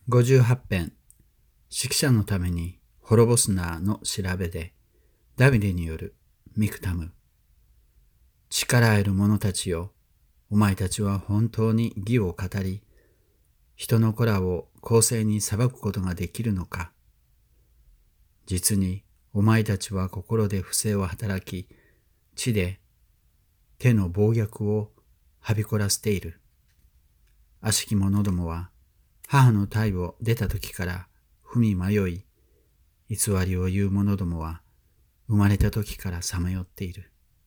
58編、識者のために滅ぼすなの調べで、ダビデによるミクタム。力ある者たちよ、お前たちは本当に義を語り、人の子らを公正に裁くことができるのか。実にお前たちは心で不正を働き、地で手の暴虐をはびこらせている。悪しき者どもは母の胎を出た時から踏み迷い、偽りを言う者どもは生まれた時からさまよっている。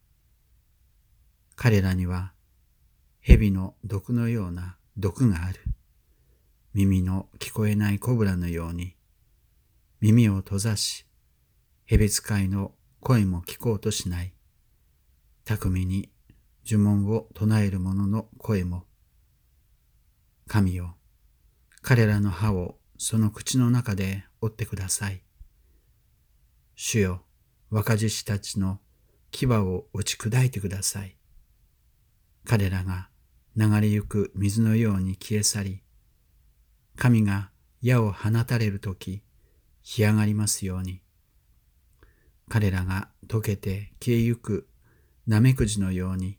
彼らには蛇の毒のような毒がある。耳の聞こえないコブラのように耳を閉ざし、蛇使いの声も聞こうとしない。巧みに呪文を唱える者の声も。神よ、彼らの歯をその口の中で折ってください。主よ、若獅子たちの牙を打ち砕いてください。彼らが流れゆく水のように消え去り、神が矢を放たれるとき、干上がりますように。彼らが溶けて消えゆくナメクジのように、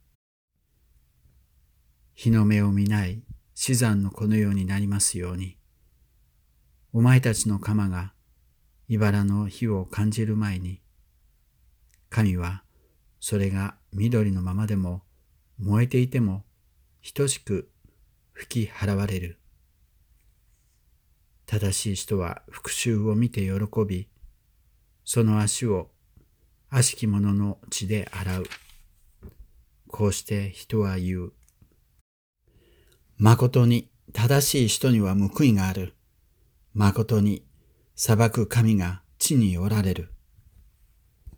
日の目を見ない死産の子のようになりますように。お前たちの鎌が茨の火を感じる前に、神はそれが緑のままでも燃えていても等しく吹き払われる。正しい人は復讐を見て喜び、その足を悪しき者の血で洗う。こうして人は言う。誠に正しい人には報いがある。誠に裁く神が地におられる。